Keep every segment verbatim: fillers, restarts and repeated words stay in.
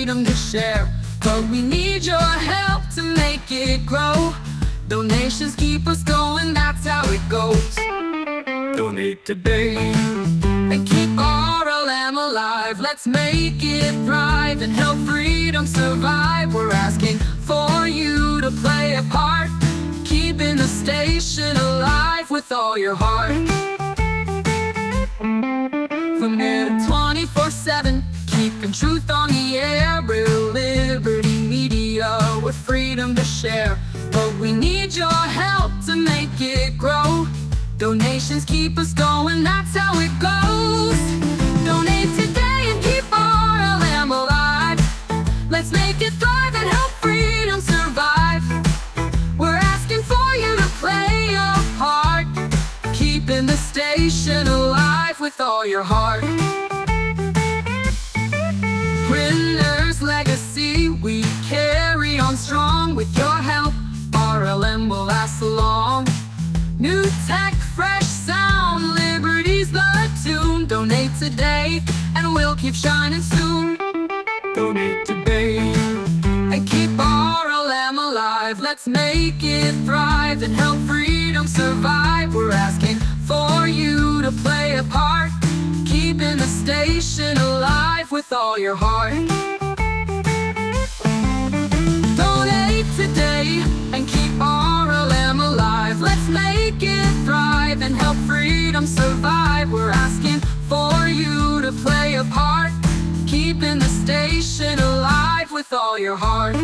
freedom to share, but we need your help to make it grow. Donations keep us going, that's how it goes. Donate today and keep R L M alive. Let's make it thrive and help freedom survive. We're asking for you to play a part, keeping the station alive with all your heart. From here to twenty-four seven, keeping truth on the air. Real Liberty Media with freedom to share, but we need your help to make it grow. Donations keep us going, that's how it goes. Donate today and keep R L M alive. Let's make it thrive and help freedom survive. We're asking for you to play a part, keeping the station alive with all your heart. Printer's legacy, we carry on strong. With your help, R L M will last long. New tech, fresh sound, Liberty's the tune. Donate today and we'll keep shining soon. Donate today and keep R L M alive. Let's make it thrive and help freedom survive. We're asking for you to play a part, keeping the station alive with all your heart. Donate today and keep R L M alive. Let's make it thrive and help freedom survive. We're asking for you to play a part, keeping the station alive with all your heart.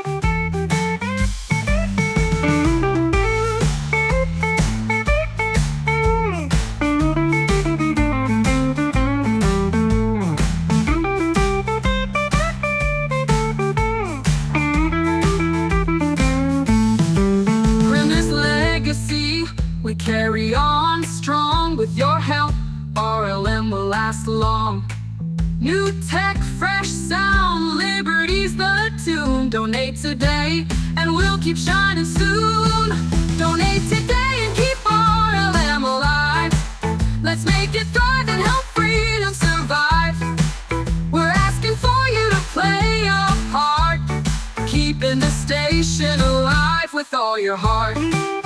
We carry on strong. With your help, R L M will last long. New tech, fresh sound, Liberty's the tune. Donate today and we'll keep shining soon. Donate today and keep R L M alive. Let's make it thrive and help freedom survive. We're asking for you to play a part, keeping the station alive with all your heart.